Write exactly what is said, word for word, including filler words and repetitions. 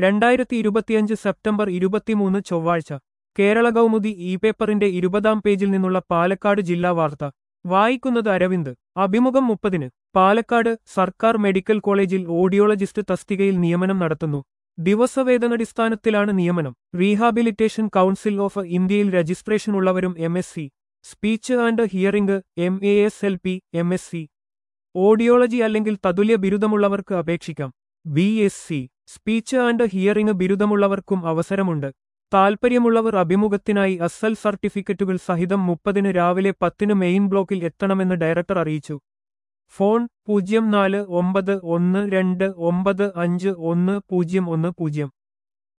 രണ്ടായിരത്തി ഇരുപത്തിയഞ്ച് സെപ്റ്റംബർ ഇരുപത്തിമൂന്ന് ചൊവ്വാഴ്ച കേരള കൗമുദി ഇ പേപ്പറിന്റെ ഇരുപതാം പേജിൽ നിന്നുള്ള പാലക്കാട് ജില്ലാ വാർത്ത വായിക്കുന്നത് അരവിന്ദ്. അഭിമുഖം മുപ്പതിന് പാലക്കാട് സർക്കാർ മെഡിക്കൽ കോളേജിൽ ഓഡിയോളജിസ്റ്റ് തസ്തികയിൽ നിയമനം നടത്തുന്നു. ദിവസവേതനടിസ്ഥാനത്തിലാണ് നിയമനം. റീഹാബിലിറ്റേഷൻ കൗൺസിൽ ഓഫ് ഇന്ത്യയിൽ രജിസ്ട്രേഷൻ ഉള്ളവരും M S C speech and hearing, M A S L P, M S C audiology അല്ലെങ്കിൽ തതുല്യ ബിരുദമുള്ളവർക്ക് അപേക്ഷിക്കാം. B S C speech and hearing ബിരുദമുള്ളവർക്കും അവസരമുണ്ട്. താൽപ്പര്യമുള്ളവർ അഭിമുഖത്തിനായി അസൽ സർട്ടിഫിക്കറ്റുകൾ സഹിതം മുപ്പതിന് രാവിലെ പത്തിന് മെയിൻ ബ്ലോക്കിൽ എത്തണമെന്ന് ഡയറക്ടർ അറിയിച്ചു. ഫോൺ പൂജ്യം നാല് ഒമ്പത് ഒന്ന് രണ്ട് ഒമ്പത് അഞ്ച് ഒന്ന് പൂജ്യം ഒന്ന് പൂജ്യം.